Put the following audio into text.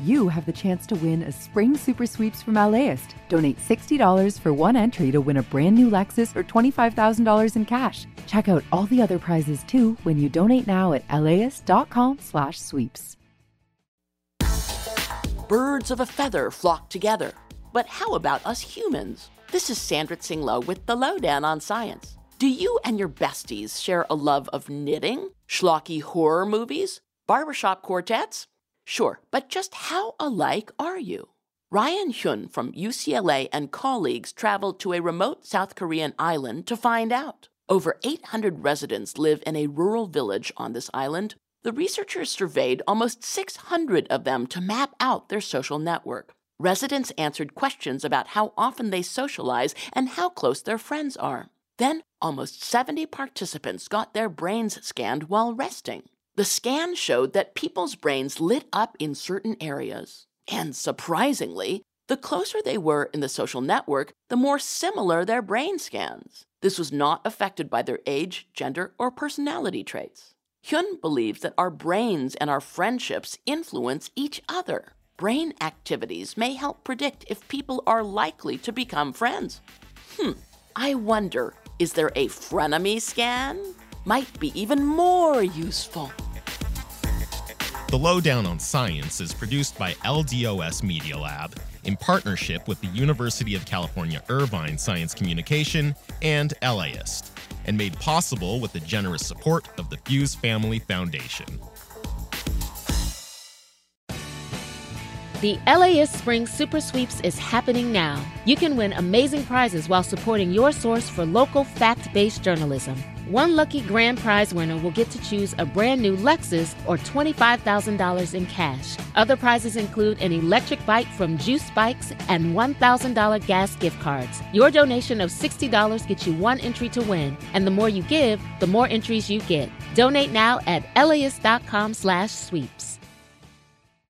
you have the chance to win a spring super sweeps from LAist. Donate $60 for one entry to win a brand new Lexus or $25,000 in cash. Check out all the other prizes too when you donate now at laist.com/sweeps. Birds of a feather flock together. But how about us humans? This is Sandra Tsinglow with The Lowdown on Science. Do you and your besties share a love of knitting, schlocky horror movies, barbershop quartets? Sure, but just how alike are you? Ryan Hyun from UCLA and colleagues traveled to a remote South Korean island to find out. Over 800 residents live in a rural village on this island. The researchers surveyed almost 600 of them to map out their social network. Residents answered questions about how often they socialize and how close their friends are. Then, almost 70 participants got their brains scanned while resting. The scan showed that people's brains lit up in certain areas. And surprisingly, the closer they were in the social network, the more similar their brain scans. This was not affected by their age, gender, or personality traits. Hyun believes that our brains and our friendships influence each other. Brain activities may help predict if people are likely to become friends. I wonder, is there a frenemy scan? Might be even more useful. The Lowdown on Science is produced by LDOS Media Lab in partnership with the University of California Irvine Science Communication and LAist, and made possible with the generous support of the Fuse Family Foundation. The LAist Spring Super Sweeps is happening now. You can win amazing prizes while supporting your source for local fact-based journalism. One lucky grand prize winner will get to choose a brand new Lexus or $25,000 in cash. Other prizes include an electric bike from Juice Bikes and $1,000 gas gift cards. Your donation of $60 gets you one entry to win, and the more you give, the more entries you get. Donate now at laist.com/sweeps.